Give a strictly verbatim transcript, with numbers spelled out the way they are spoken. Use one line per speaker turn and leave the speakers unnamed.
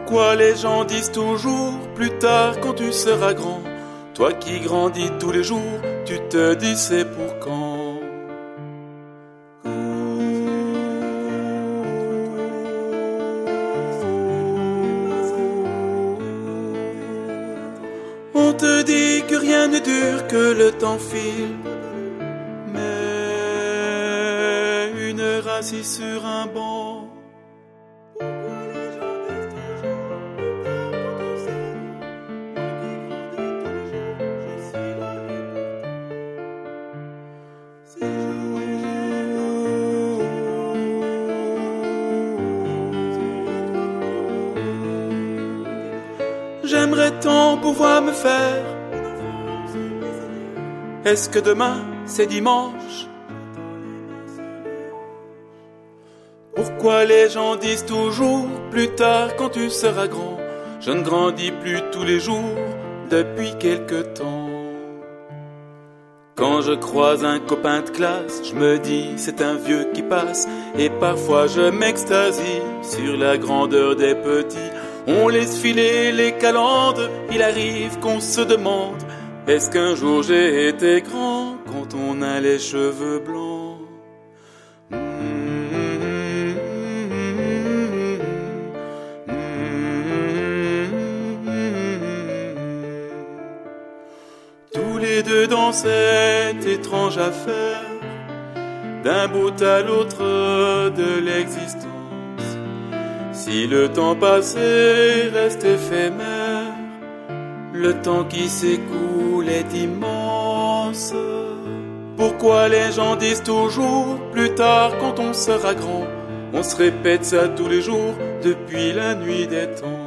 Pourquoi les gens disent toujours plus tard quand tu seras grand? Toi qui grandis tous les jours, tu te dis c'est pour quand? On te dit que rien ne dure, que le temps file. Mais une heure assis sur un banc, j'aimerais tant pouvoir me faire. Est-ce que demain c'est dimanche? Pourquoi les gens disent toujours plus tard quand tu seras grand? Je ne grandis plus tous les jours depuis quelque temps. Quand je croise un copain de classe, je me dis c'est un vieux qui passe. Et parfois je m'extasie sur la grandeur des petits. On laisse filer les calendes, il arrive qu'on se demande: est-ce qu'un jour j'ai été grand quand on a les cheveux blancs? Tous les deux dans cette étrange affaire, d'un bout à l'autre de l'existence. Si le temps passé reste éphémère, le temps qui s'écoule est immense. Pourquoi les gens disent toujours plus tard quand on sera grand? On se répète ça tous les jours depuis la nuit des temps.